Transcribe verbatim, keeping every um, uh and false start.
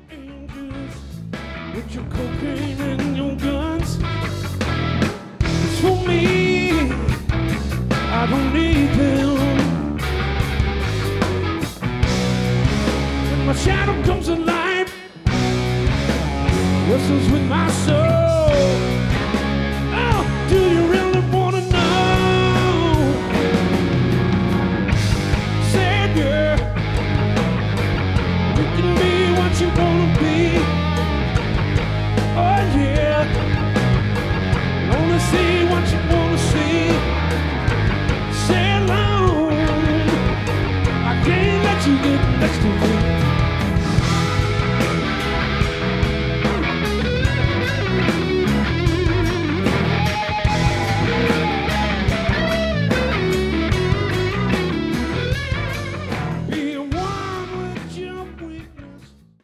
angels with your cocaine and your guns. It's for me, I don't need them. When my shadow comes alive, wrestles with my soul.